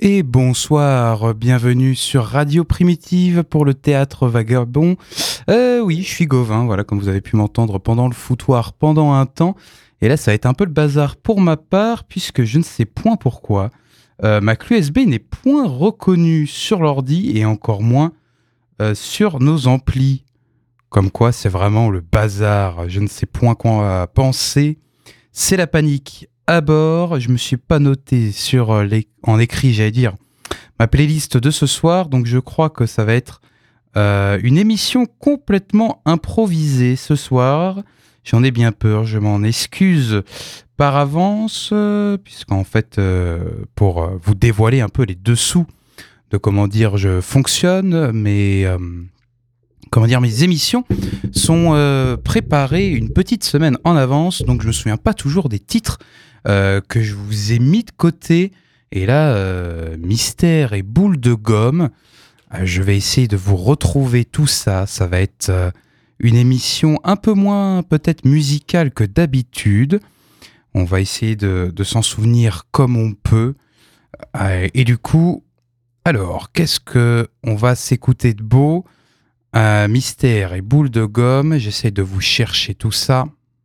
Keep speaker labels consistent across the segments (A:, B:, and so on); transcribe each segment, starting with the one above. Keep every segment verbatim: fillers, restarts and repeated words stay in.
A: Et bonsoir, bienvenue sur Radio Primitive pour le Théâtre Vagabond. Euh, oui, je suis Gauvin, voilà, comme vous avez pu m'entendre pendant le foutoir pendant un temps. Et là, ça va être un peu le bazar pour ma part, puisque je ne sais point pourquoi. Euh, ma clé U S B n'est point reconnue sur l'ordi et encore moins euh, sur nos amplis. Comme quoi, c'est vraiment le bazar. Je ne sais point quoi penser. C'est la panique à bord. Je me suis pas noté sur les... en écrit, j'allais dire, ma playlist de ce soir. Donc, je crois que ça va être euh, une émission complètement improvisée ce soir. J'en ai bien peur. Je m'en excuse par avance, euh, puisqu'en fait, euh, pour euh, vous dévoiler un peu les dessous de comment dire je fonctionne, mais... Euh, Comment dire, mes émissions sont euh, préparées une petite semaine en avance, donc je me souviens pas toujours des titres euh, que je vous ai mis de côté. Et là, euh, mystère et boule de gomme, euh, je vais essayer de vous retrouver tout ça. Ça va être euh, une émission un peu moins peut-être musicale que d'habitude. On va essayer de, de s'en souvenir comme on peut. Euh, et du coup, alors, qu'est-ce que on va s'écouter de beau ? Euh, mystère et boule de gomme, j'essaie de vous chercher tout ça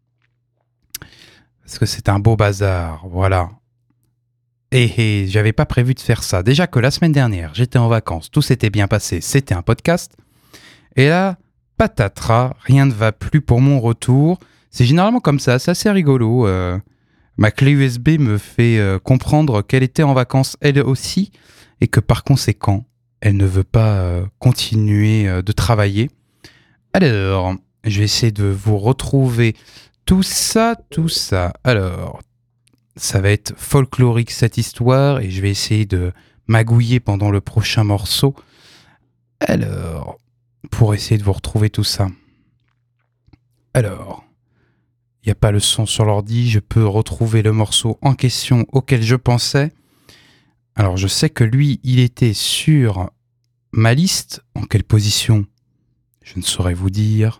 A: parce que c'est un beau bazar, voilà. Et, et j'avais pas prévu de faire ça. Déjà que la semaine dernière, j'étais en vacances, tout s'était bien passé, c'était un podcast. Et là, patatras, rien ne va plus pour mon retour. C'est généralement comme ça, c'est assez rigolo. Euh, ma clé U S B me fait euh, comprendre qu'elle était en vacances elle aussi et que par conséquent, elle ne veut pas euh, continuer euh, de travailler. Alors, je vais essayer de vous retrouver tout ça, tout ça. Alors, ça va être folklorique cette histoire et je vais essayer de magouiller pendant le prochain morceau. Alors, pour essayer de vous retrouver tout ça. Alors, il n'y a pas le son sur l'ordi, je peux retrouver le morceau en question auquel je pensais. Alors, je sais que lui, il était sur ma liste. En quelle position ? Je ne saurais vous dire.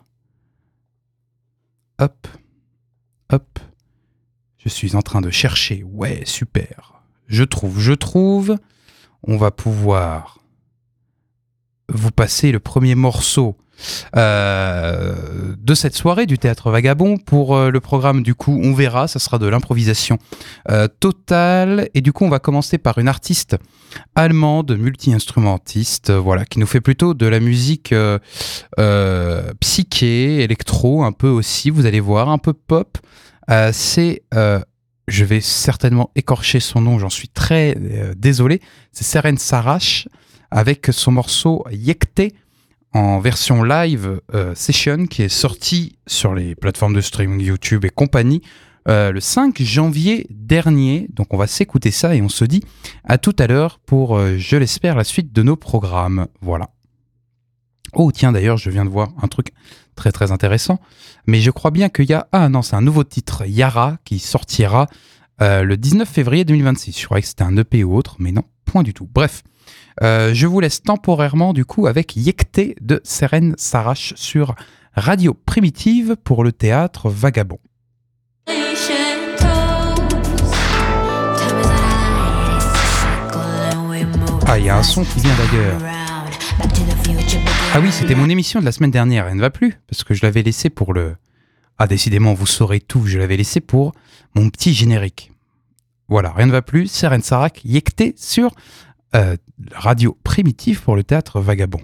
A: Hop, hop. Je suis en train de chercher. Ouais, super. Je trouve, je trouve. On va pouvoir vous passer le premier morceau Euh, de cette soirée du Théâtre Vagabond. Pour euh, le programme, du coup, on verra, ça sera de l'improvisation euh, totale. Et du coup, on va commencer par une artiste allemande, multi-instrumentiste, euh, voilà, qui nous fait plutôt de la musique euh, euh, psyché, électro, un peu aussi, vous allez voir, un peu pop. Euh, c'est, euh, je vais certainement écorcher son nom, j'en suis très euh, désolé, c'est Seren Sarach, avec son morceau Yekte, en version live euh, session qui est sortie sur les plateformes de streaming YouTube et compagnie euh, le cinq janvier dernier. Donc on va s'écouter ça et on se dit à tout à l'heure pour, euh, je l'espère, la suite de nos programmes. Voilà. Oh tiens, d'ailleurs, je viens de voir un truc très très intéressant. Mais je crois bien qu'il y a... Ah non, c'est un nouveau titre, Yara, qui sortira euh, le dix-neuf février deux mille vingt-six. Je croyais que c'était un E P ou autre, mais non, point du tout. Bref. Euh, je vous laisse temporairement du coup avec Yekte de Seren Sarach sur Radio Primitive pour le Théâtre Vagabond. Ah, il y a un son qui vient d'ailleurs. Ah oui, c'était mon émission de la semaine dernière, elle ne va plus, parce que je l'avais laissé pour le... Ah, décidément, vous saurez tout, je l'avais laissé pour mon petit générique. Voilà, rien ne va plus, Seren Sarach, Yekte sur... Euh, Radio Primitive pour le Théâtre Vagabond.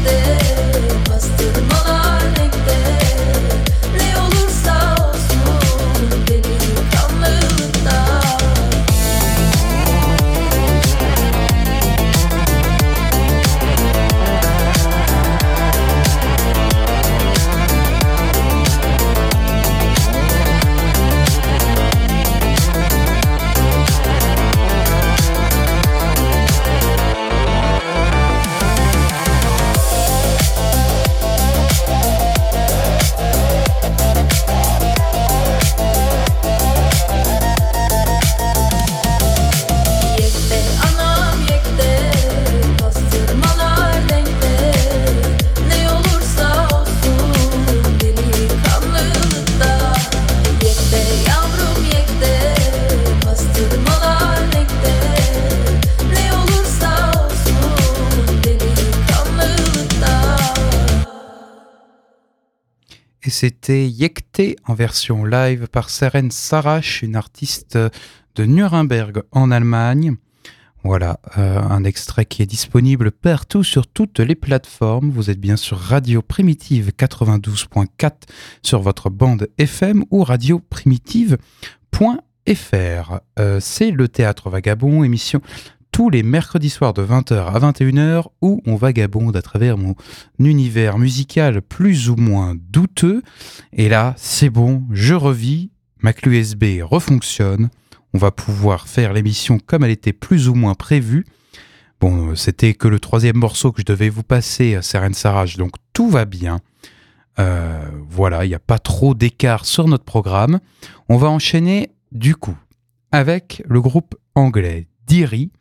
A: C'était Yekte en version live par Seren Sarash, une artiste de Nuremberg en Allemagne. Voilà, euh, un extrait qui est disponible partout sur toutes les plateformes. Vous êtes bien sur Radio Primitive quatre-vingt-douze point quatre sur votre bande F M ou radio primitive point f r. Euh, c'est le Théâtre Vagabond, émission tous les mercredis soirs de vingt heures à vingt et une heures où on vagabonde à travers mon univers musical plus ou moins douteux. Et là, c'est bon, je revis, ma clé U S B refonctionne, on va pouvoir faire l'émission comme elle était plus ou moins prévue. Bon, c'était que le troisième morceau que je devais vous passer à Seren Sarash, donc tout va bien. Euh, voilà, il n'y a pas trop d'écart sur notre programme. On va enchaîner du coup avec le groupe anglais Deary,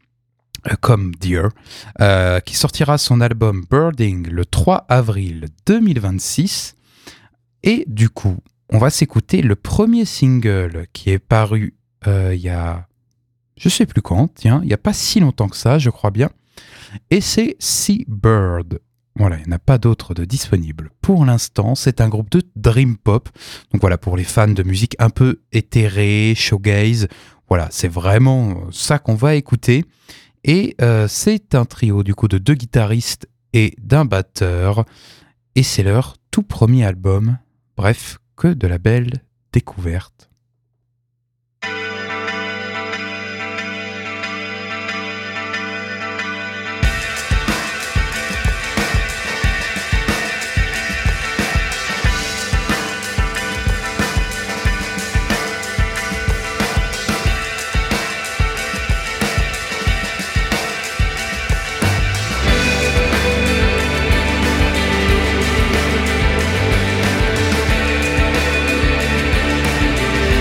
A: comme Dear, euh, qui sortira son album Birding le trois avril deux mille vingt-six. Et du coup, on va s'écouter le premier single qui est paru euh, il y a, je sais plus quand, tiens, il n'y a pas si longtemps que ça, je crois bien. Et c'est Seabird. Voilà, il n'y en a pas d'autre de disponible. Pour l'instant, c'est un groupe de dream pop. Donc voilà, pour les fans de musique un peu éthérée, shoegaze, voilà, c'est vraiment ça qu'on va écouter. Et euh, c'est un trio du coup de deux guitaristes et d'un batteur. Et c'est leur tout premier album. Bref, que de la belle découverte.
B: We'll be right back.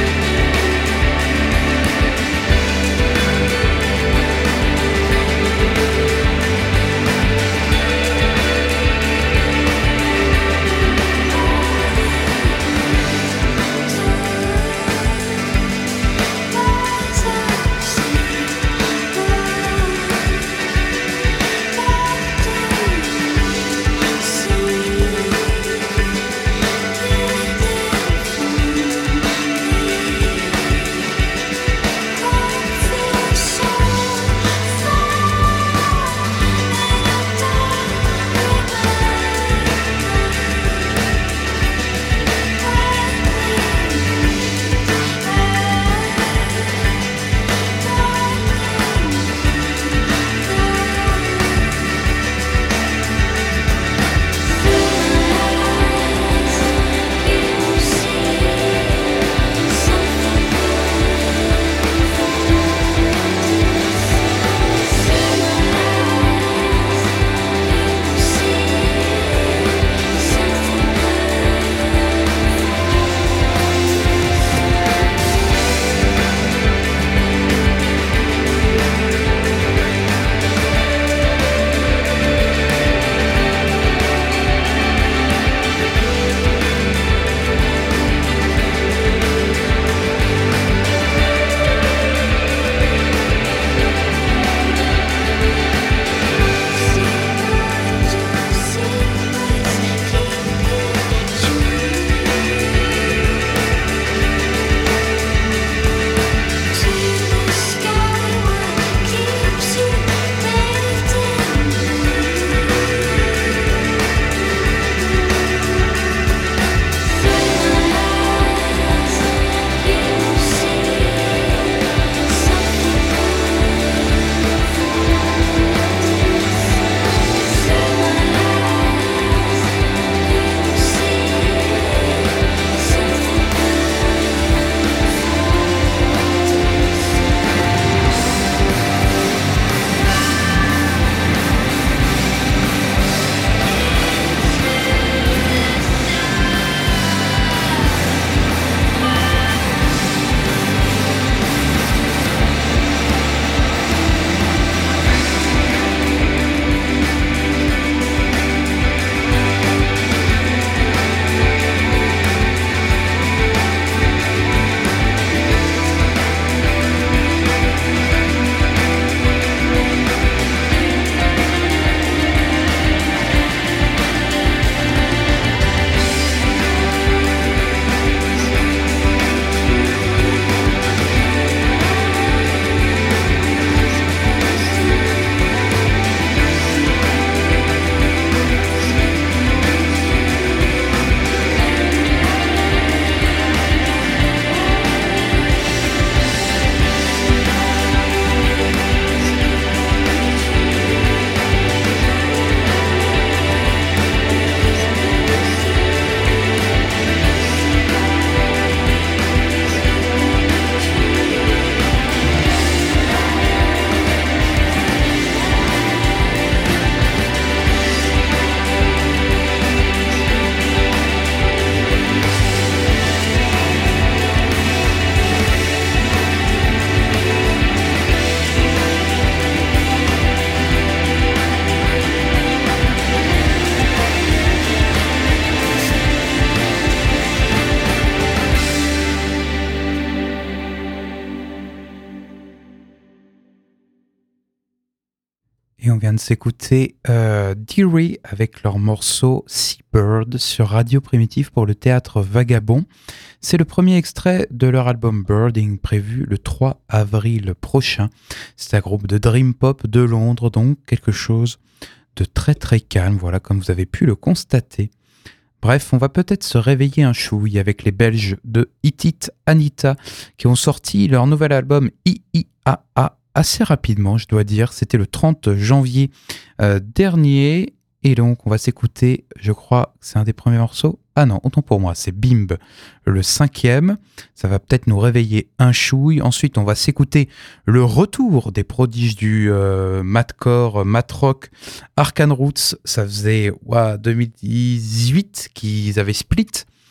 A: vient de s'écouter euh, Deary avec leur morceau Seabird sur Radio Primitive pour le théâtre Vagabond. C'est le premier extrait de leur album Birding prévu le trois avril prochain. C'est un groupe de dream pop de Londres, donc quelque chose de très très calme, voilà, comme vous avez pu le constater. Bref, on va peut-être se réveiller un chouille avec les Belges de Hit It Anita qui ont sorti leur nouvel album I I A A assez rapidement, je dois dire. C'était le trente janvier euh, dernier. Et donc, on va s'écouter, je crois que c'est un des premiers morceaux. Ah non, autant pour moi, c'est Bimb, le cinquième. Ça va peut-être nous réveiller un chouille. Ensuite, on va s'écouter le retour des prodiges du euh, mathcore, mathrock, Arcane Roots. Ça faisait ouais, deux mille dix-huit qu'ils avaient split.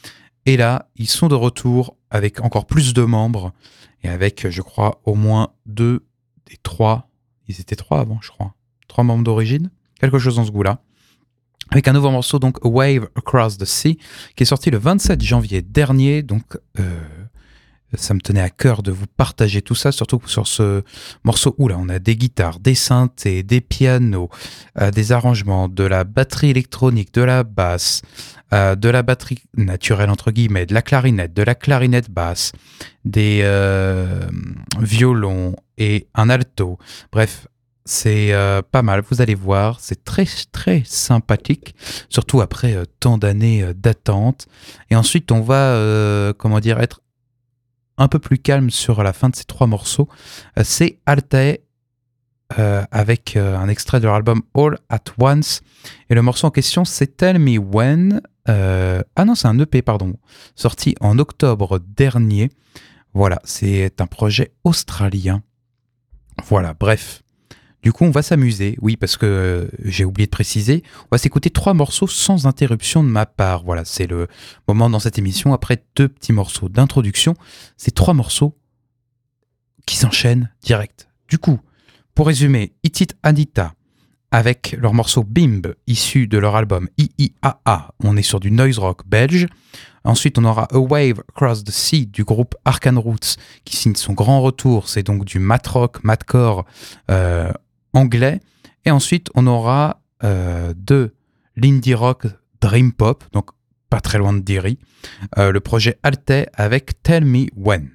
A: Et là, ils sont de retour avec encore plus de membres. Et avec, je crois, au moins deux des trois. Ils étaient trois avant, je crois. Trois membres d'origine. Quelque chose dans ce goût-là. Avec un nouveau morceau, donc A Wave Across the Sea, qui est sorti le vingt-sept janvier dernier. Donc, euh, ça me tenait à cœur de vous partager tout ça, surtout sur ce morceau où là, on a des guitares, des synthés, des pianos, euh, des arrangements, de la batterie électronique, de la basse, euh, de la batterie naturelle, entre guillemets, de la clarinette, de la clarinette basse, des euh, violons et un alto. Bref, c'est euh, pas mal, vous allez voir, c'est très très sympathique, surtout après euh, tant d'années euh, d'attente. Et ensuite, on va, euh, comment dire, être un peu plus calme sur la fin de ces trois morceaux. Euh, c'est Altae euh, avec euh, un extrait de leur album All at Once. Et le morceau en question, c'est Tell Me When. Euh, ah non, c'est un E P, pardon, sorti en octobre dernier. Voilà, c'est un projet australien. Voilà, bref. Du coup, on va s'amuser, oui, parce que euh, j'ai oublié de préciser, on va s'écouter trois morceaux sans interruption de ma part. Voilà, c'est le moment dans cette émission, après deux petits morceaux d'introduction, c'est trois morceaux qui s'enchaînent direct. Du coup, pour résumer, Hit It Anita, avec leur morceau Bimb, issu de leur album I I A A, on est sur du noise rock belge. Ensuite, on aura A Wave Across the Sea du groupe Arcane Roots, qui signe son grand retour, c'est donc du math rock, mathcore, euh, anglais. Et ensuite, on aura euh, de l'indie rock dream pop, donc pas très loin de Deary, euh, le projet Altae avec Tell Me When.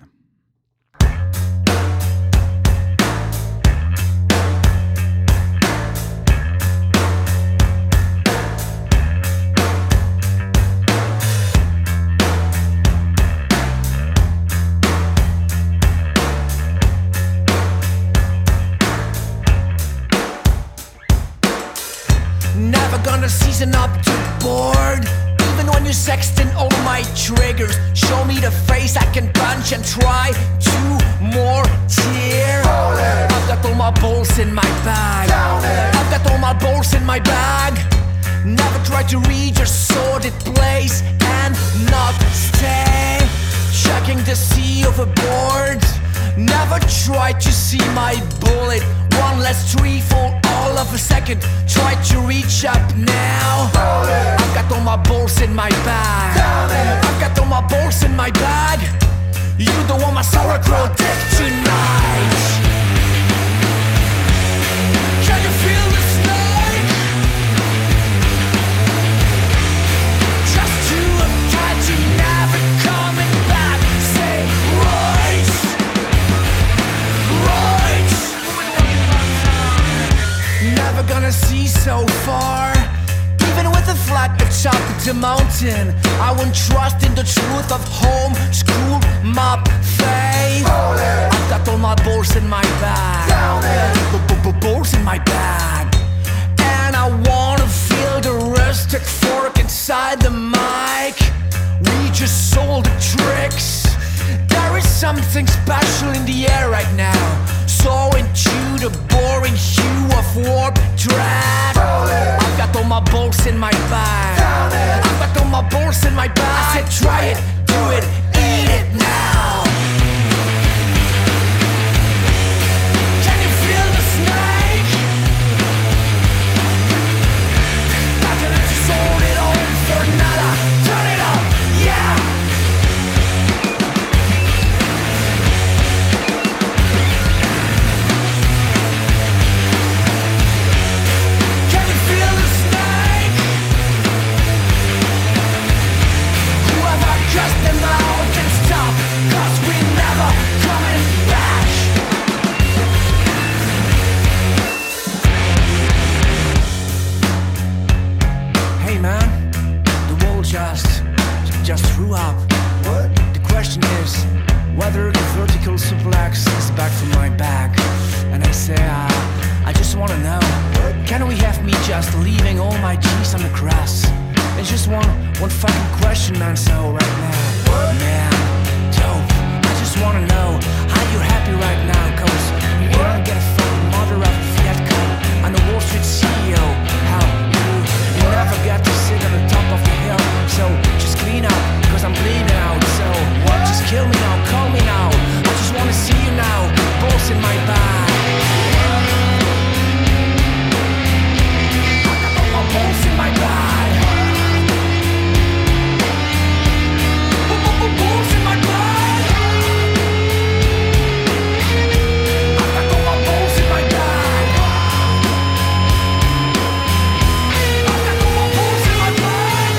B: Season up to bored. Even when you're sexting all my triggers, show me the face I can punch and try two more tears. I've got all my balls in my bag. I've got all my balls in my bag. Never try to read your sordid place and not stay checking the sea overboard. Never try to see my bullet. One less tree fall all of a second. Try to reach up now. I've got all my balls in my bag. I've got all my balls in my bag. You don't want my sauerkraut dick tonight. Can you feel the snake? Just to a cat, you never coming back. Say right, right. Never gonna see so far. Even with a flat of top of the mountain, I won't trust in the truth of home, school, mob, faith. I've got all my balls in my bag. Balls in my bag. And I wanna feel the rustic fork inside the mic. We just sold the tricks. There is something special in the air right now. So into the boring hue of warp drag. I've got all my balls in my bag. I've got all my balls in my bag. I said try it, do it, eat it now. Can you feel the snake? Back and you sold it all for nada. Turn it up, yeah. seeing all my G's on the grass. There's just one, one fucking question, man, so right now, man, dope, I just wanna know, are you happy right now? Cause you don't get a fucking mother of a Fiat car. I'm the Wall Street C E O, how you, you never get to sit on the top of the hill. So just clean up, cause I'm bleeding out. So just kill me now, call me now. I just wanna see you now, balls in my bag. I got all my balls in my bag. Balls in my bag. I got all my balls in my bag. I got all my balls in my bag.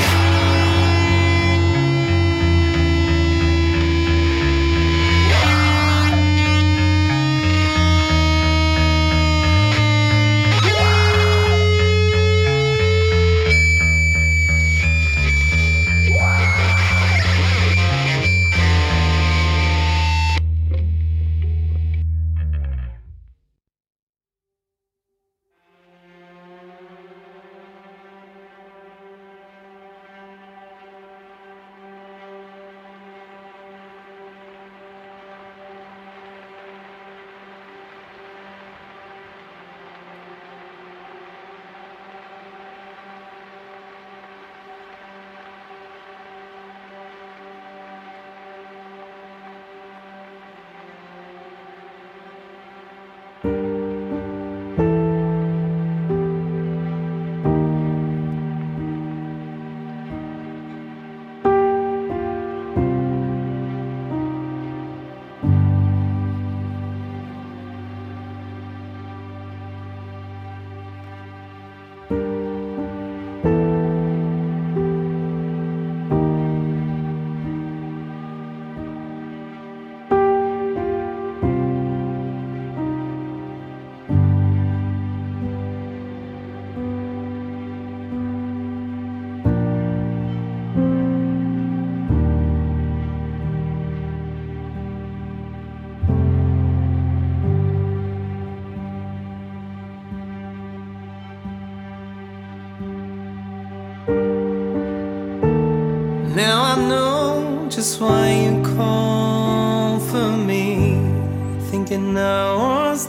C: Now I know just why you called for me, thinking I was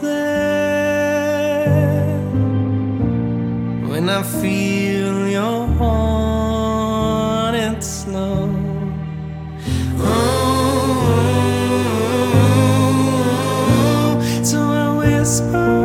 C: there. When I feel your heart, it's slow. Oh, so I whisper.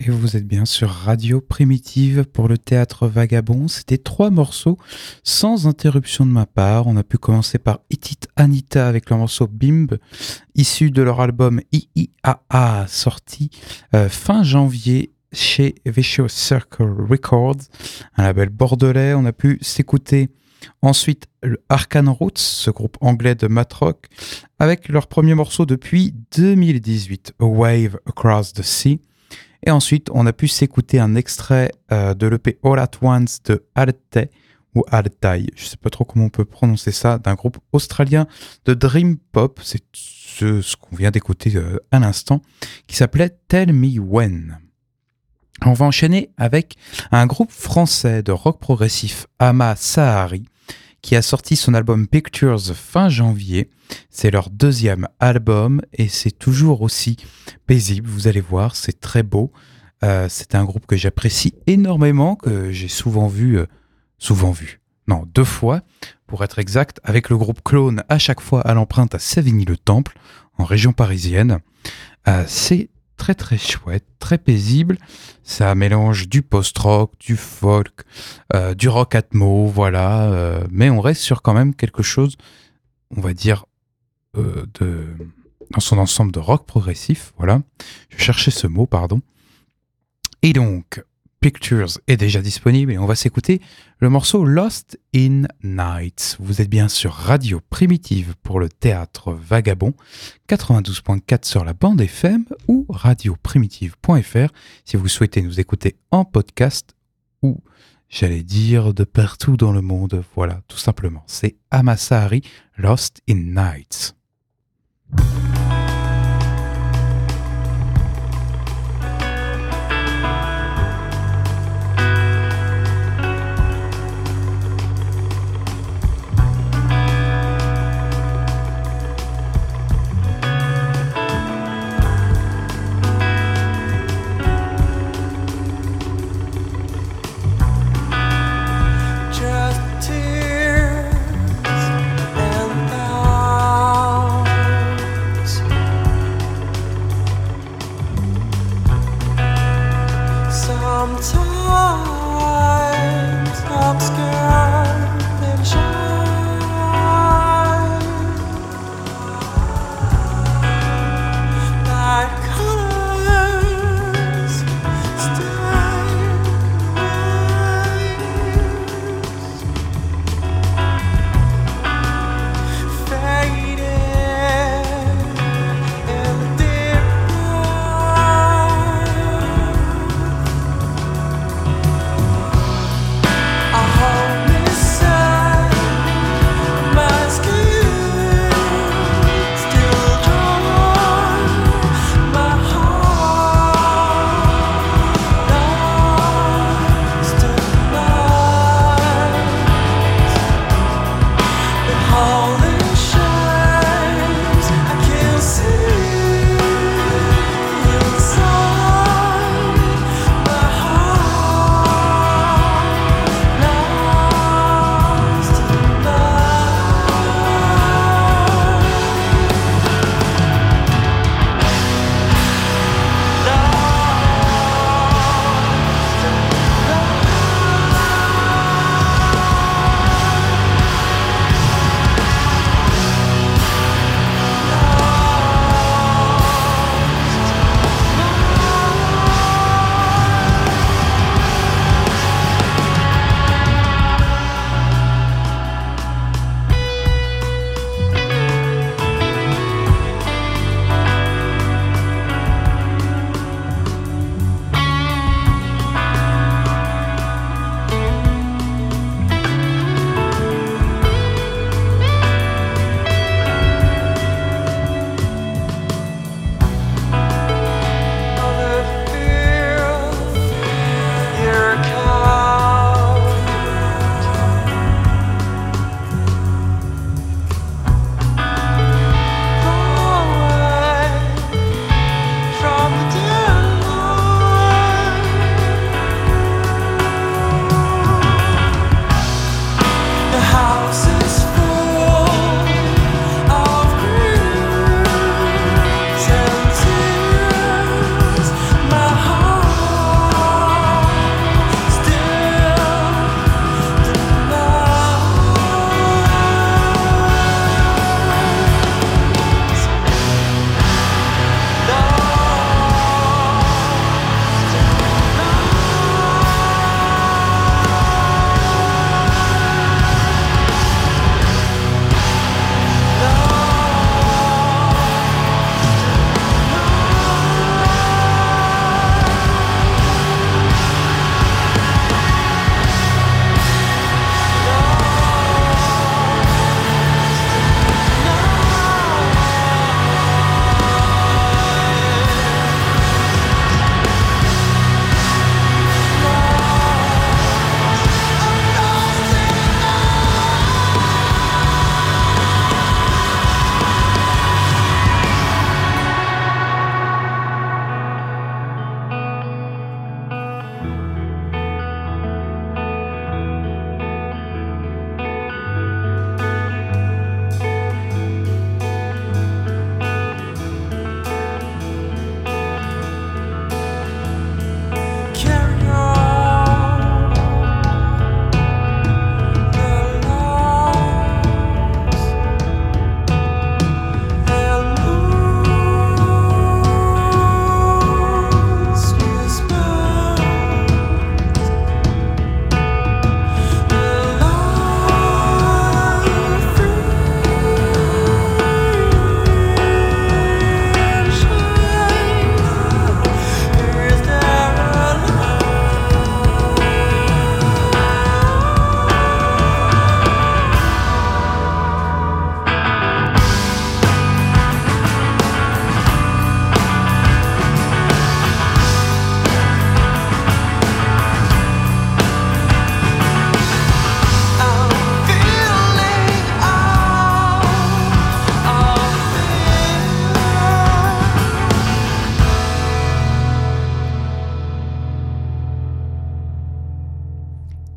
A: et vous êtes bien sur Radio Primitive pour le Théâtre Vagabond. C'était trois morceaux sans interruption de ma part. On a pu commencer par Hit It Anita avec le morceau Bimb, issu de leur album I I A A, sorti euh, fin janvier chez Vicious Circle Records, un label bordelais. On a pu s'écouter ensuite le Arcane Roots, ce groupe anglais de math rock, avec leur premier morceau depuis deux mille dix-huit, A Wave Across the Sea. Et ensuite, on a pu s'écouter un extrait euh, de l'E P All At Once de Alte, ou Altai, je ne sais pas trop comment on peut prononcer ça, d'un groupe australien de Dream Pop, c'est ce, ce qu'on vient d'écouter euh, à l'instant, qui s'appelait Tell Me When. On va enchaîner avec un groupe français de rock progressif, Ama Sahari, qui a sorti son album Pictures fin janvier. C'est leur deuxième album et c'est toujours aussi paisible, vous allez voir, c'est très beau. Euh, c'est un groupe que j'apprécie énormément, que j'ai souvent vu, euh, souvent vu, non, deux fois, pour être exact, avec le groupe Clone, à chaque fois à l'empreinte à Savigny-le-Temple, en région parisienne. Euh, c'est très très chouette, très paisible. Ça mélange du post-rock, du folk, euh, du rock atmo, voilà. Euh, mais on reste sur quand même quelque chose, on va dire, euh, de, dans son ensemble de rock progressif, voilà. Je cherchais ce mot, pardon. Et donc, Pictures est déjà disponible et on va s'écouter le morceau Lost in Nights. Vous êtes bien sur Radio Primitive pour le Théâtre Vagabond, quatre-vingt-douze point quatre sur la bande F M ou radio primitive point f r si vous souhaitez nous écouter en podcast ou, j'allais dire, de partout dans le monde. Voilà, tout simplement. C'est Ama Sahari, Lost in Nights.
C: And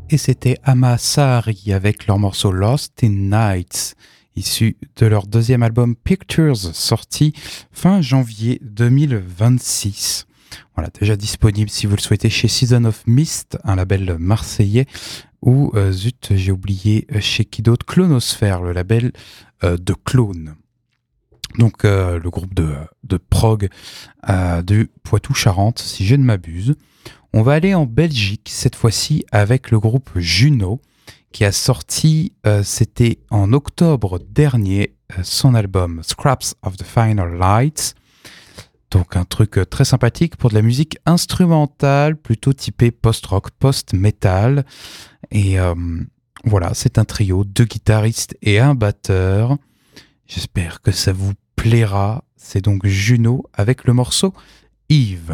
A: et c'était Ama Sahari avec leur morceau Lost in Nights, issu de leur deuxième album Pictures, sorti fin janvier deux mille vingt-six. Voilà, déjà disponible si vous le souhaitez chez Season of Mist, un label marseillais, ou euh, zut, j'ai oublié chez qui d'autre, Clonosphère, le label euh, de Clone. Donc euh, le groupe de, de prog euh, de Poitou-Charentes, si je ne m'abuse. On va aller en Belgique, cette fois-ci avec le groupe Juno, qui a sorti, euh, c'était en octobre dernier, euh, son album Scraps of the Final Lights. Donc un truc euh, très sympathique pour de la musique instrumentale, plutôt typée post-rock, post-metal. Et euh, voilà, c'est un trio, deux guitaristes et un batteur. J'espère que ça vous plaira. C'est donc Juno avec le morceau Yves.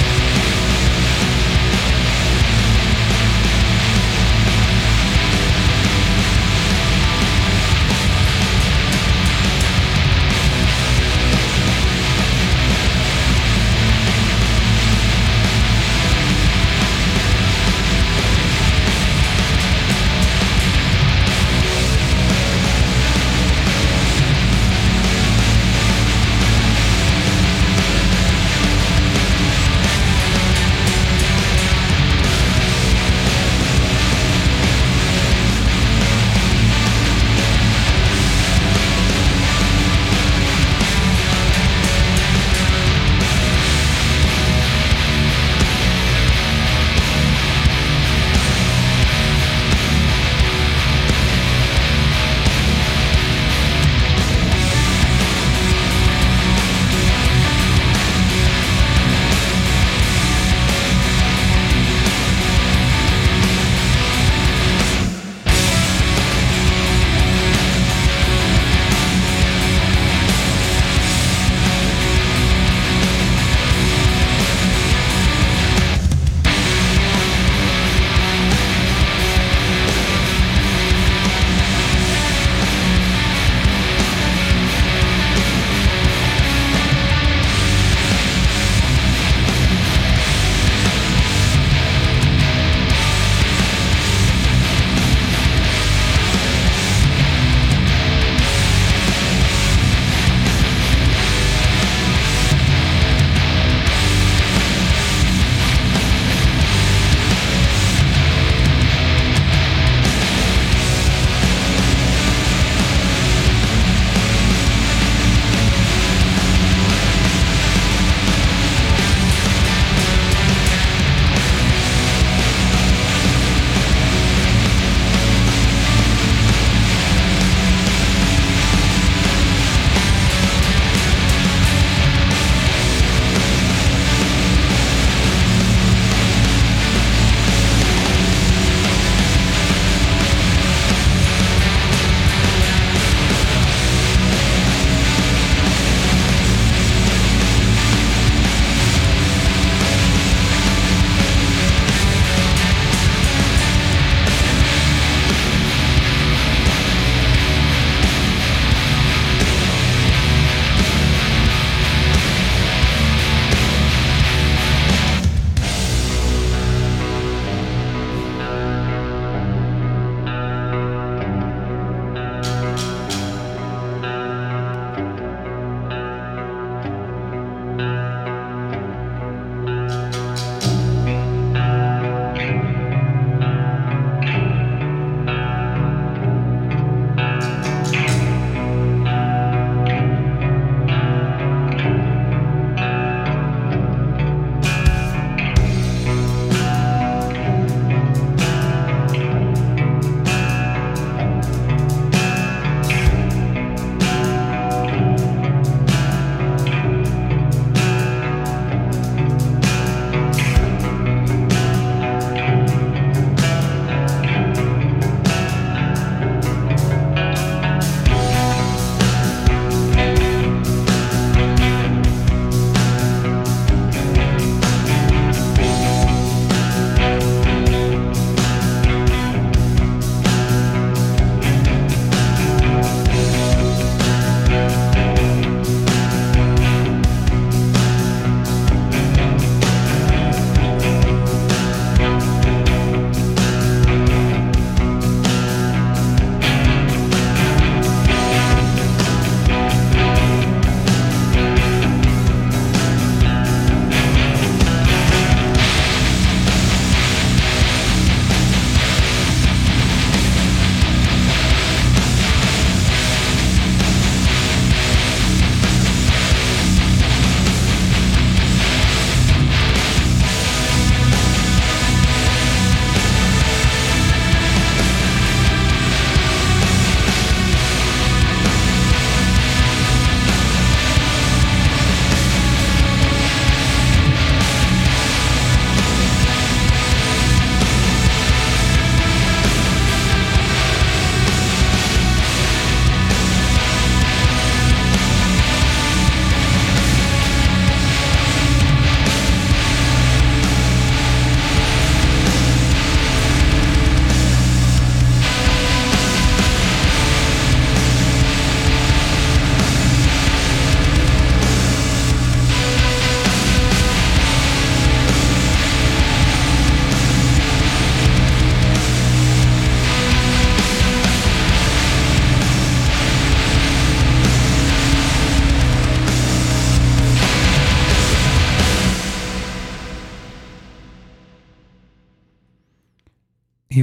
D: We'll be right back.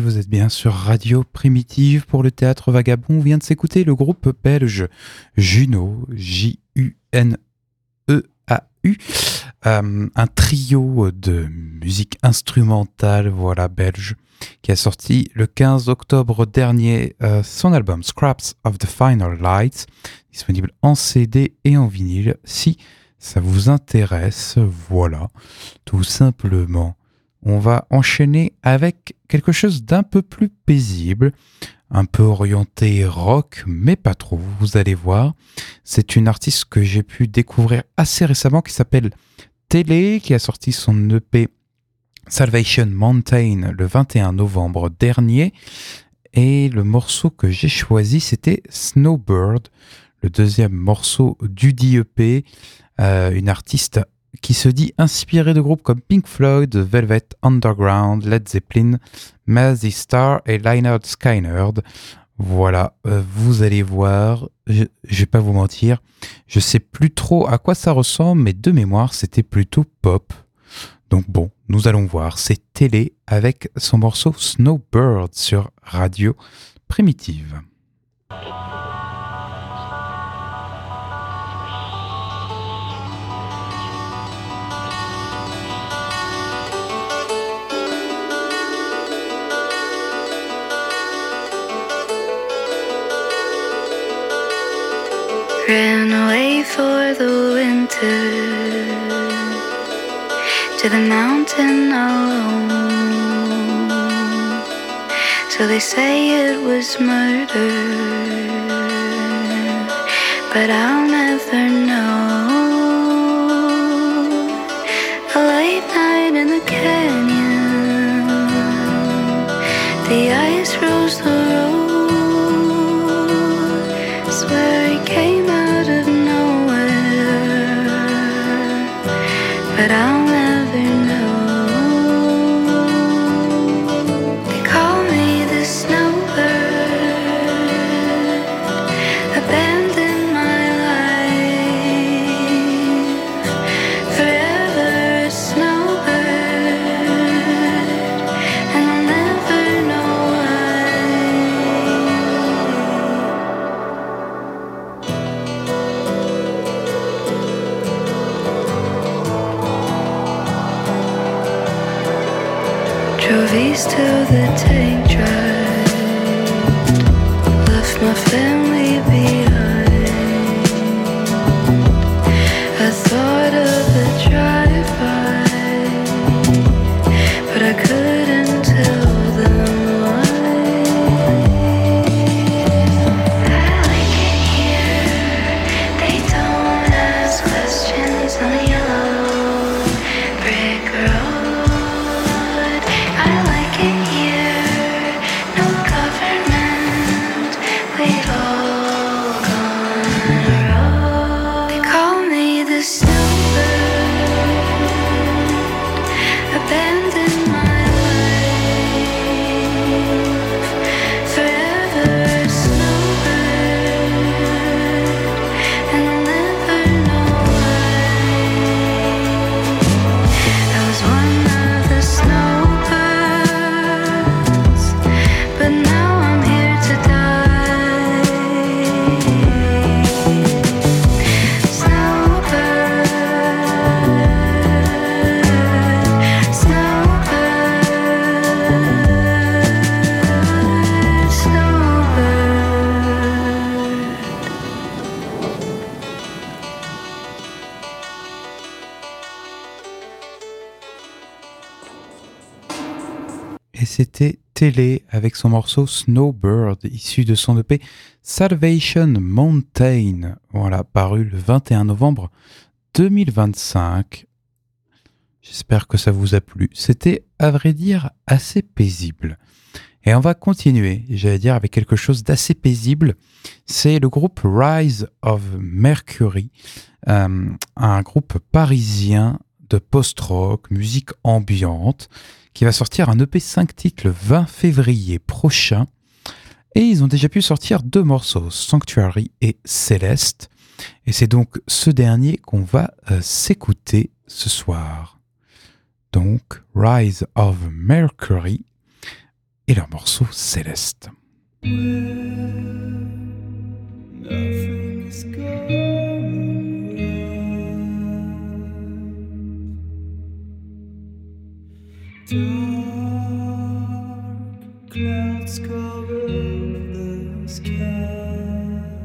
A: vous êtes bien sur Radio Primitive pour le Théâtre Vagabond. On vient de s'écouter le groupe belge Juno, J U N E A U, euh, un trio de musique instrumentale, voilà, belge, qui a sorti le quinze octobre dernier euh, son album Scraps of the Final Lights, disponible en C D et en vinyle, si ça vous intéresse, voilà, tout simplement. On va enchaîner avec quelque chose d'un peu plus paisible, un peu orienté rock, mais pas trop, vous allez voir. C'est une artiste que j'ai pu découvrir assez récemment qui s'appelle Télé, qui a sorti son E P Salvation Mountain le vingt et un novembre dernier. Et le morceau que j'ai choisi, c'était Snowbird, le deuxième morceau du dit E P, euh, une artiste qui se dit inspiré de groupes comme Pink Floyd, Velvet Underground, Led Zeppelin, Mazzy Star et Lynyrd Skynyrd. Voilà, euh, vous allez voir, je, je vais pas vous mentir, je sais plus trop à quoi ça ressemble, mais de mémoire, c'était plutôt pop. Donc bon, nous allons voir, c'est Télé avec son morceau Snowbird sur Radio Primitive.
D: Ran away for the winter to the mountain alone. So they say it was murder, but I'll never know. A late night in the canyon, the ice rose the road. Swear he came out of nowhere, but I'll never know. They call me the snowbird, abandoned my life, forever a snowbird, and I'll never know drove east to the tank drive, left my family behind. I thought of a drive-by, but I couldn't tell them why. I like it here, they don't ask questions on a yellow brick road. I like it here, no government, we've all gone rogue. They call me the snowbird, abandoned my life, forever a snowbird, and I'll never know why. I was one of the snowbirds, but now I'm here to die. Snowbird, snowbird, snowbird.
A: Et c'était Télé avec son morceau Snowbird, issu de son E P Salvation Mountain, voilà, paru le vingt et un novembre deux mille vingt-cinq. J'espère que ça vous a plu. C'était, à vrai dire, assez paisible. Et on va continuer, j'allais dire, avec quelque chose d'assez paisible. C'est le groupe Rise of Mercury, euh, un groupe parisien de post-rock, musique ambiante, qui va sortir un E P cinq titres le vingt février prochain. Et ils ont déjà pu sortir deux morceaux, Sanctuary et Céleste. Et c'est donc ce dernier qu'on va euh, s'écouter ce soir. Donc, Rise of Mercury, et leur morceau Céleste.
C: Nothing is going right. Dark clouds cover the sky.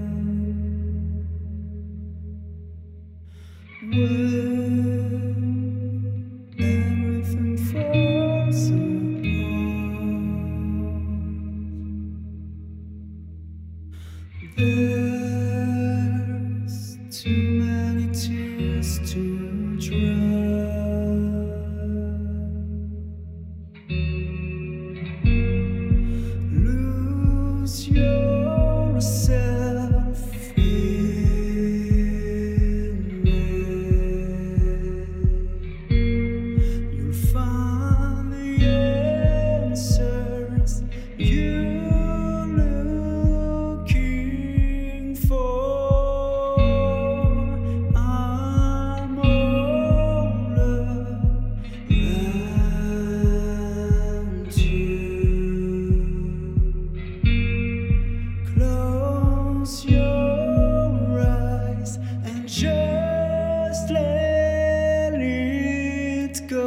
C: When everything falls apart, there's too many tears to dry. Lose yourself in it. You'll find the answers you're looking for. I'm all around you. Close your eyes and just let it go.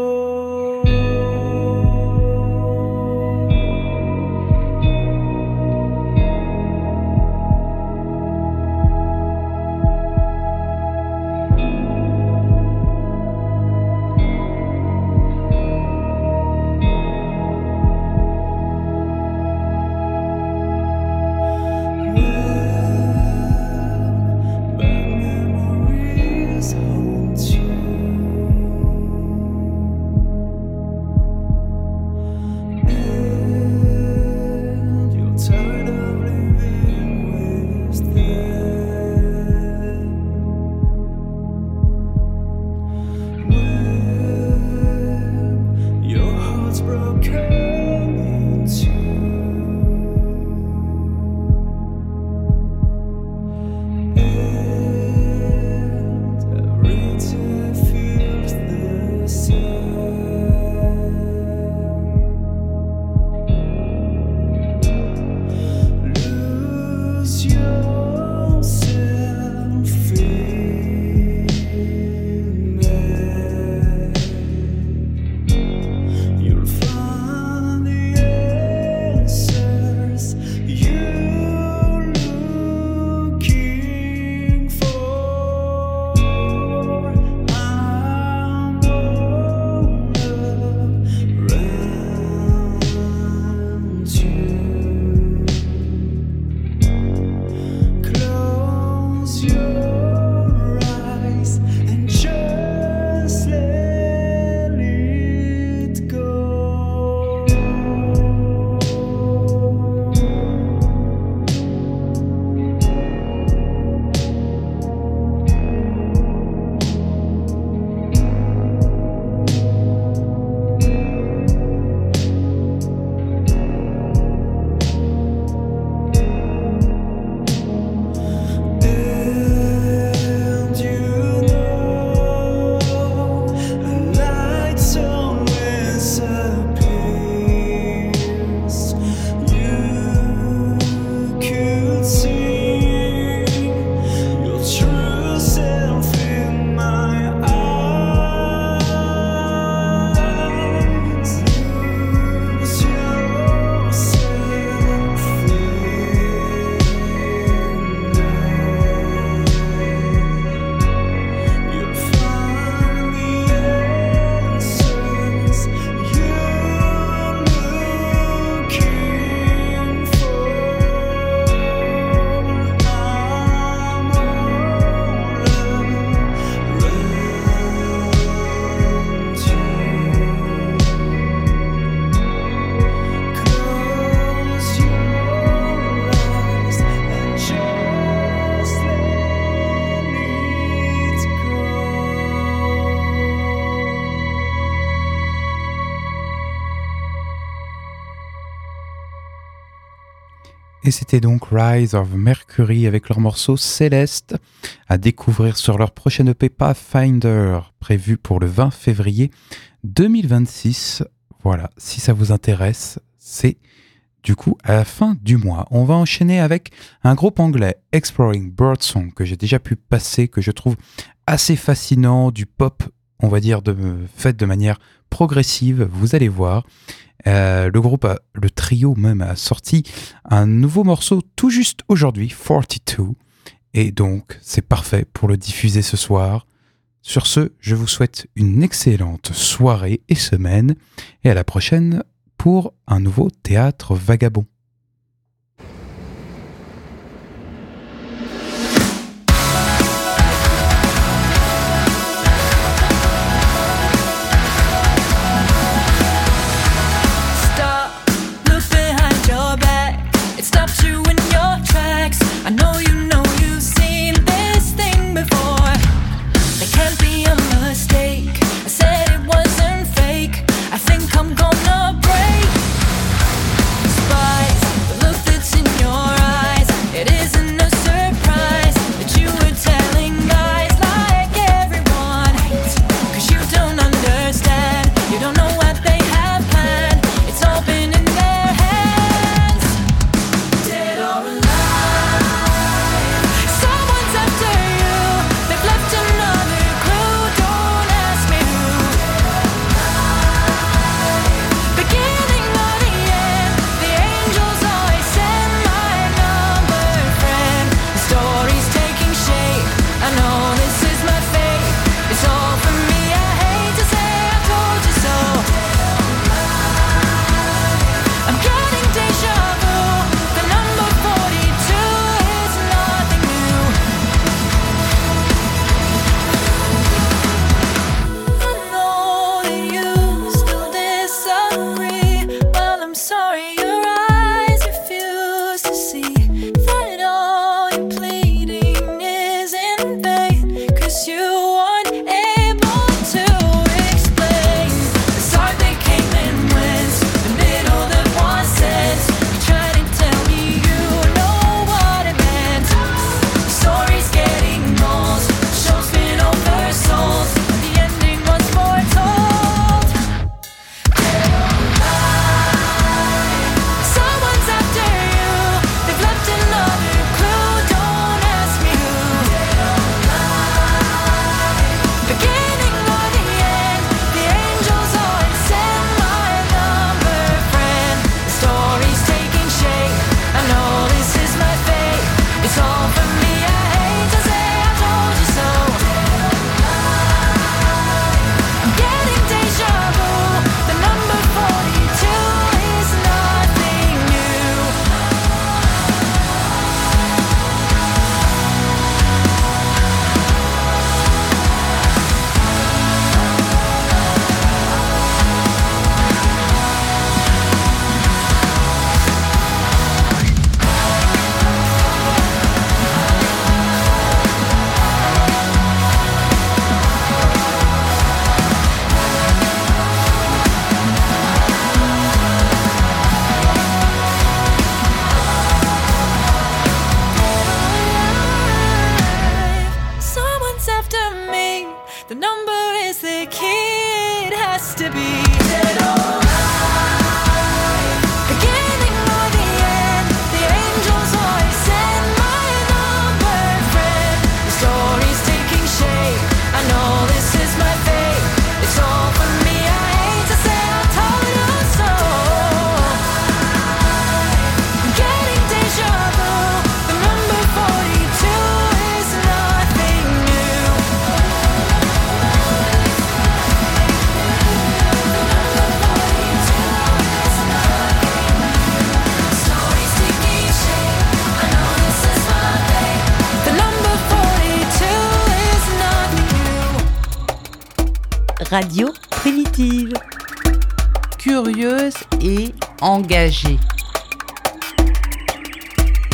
C: Bad memories haunt you, and you're tired of living with them. When your heart's broken into, and every tear feels the same. Lose yourself in it. You'll find the answers you're looking for. I'm all around you. Close your eyes and just let it go. And you know, a light always appears. You could see your true self in my eyes. Lose yourself in it. You'll find the answers you're looking for. I'm all around you. Close your eyes and just let it go.
A: Et c'était donc Rise of Mercury avec leur morceau Céleste, à découvrir sur leur prochaine E P Pathfinder, prévu pour le vingt février deux mille vingt-six. Voilà, si ça vous intéresse, c'est du coup à la fin du mois. On va enchaîner avec un groupe anglais, Exploring Birdsong, que j'ai déjà pu passer, que je trouve assez fascinant, du pop, on va dire, de, fait de manière progressive, vous allez voir. Euh, le groupe, a, le trio même, a sorti un nouveau morceau tout juste aujourd'hui, quarante-deux, et donc c'est parfait pour le diffuser ce soir. Sur ce, je vous souhaite une excellente soirée et semaine, et à la prochaine pour un nouveau Théâtre Vagabond.
E: I know you know you've seen this thing before. There can't be a mistake. I said it wasn't fake. I think I'm gonna break. Despise the look that's in your eyes. It isn't a surprise that you were telling lies like everyone. 'Cause you don't understand. You don't know what they have planned. It's all been in their hands. Dead or alive.
F: Radio Primitive. Curieuse et engagée.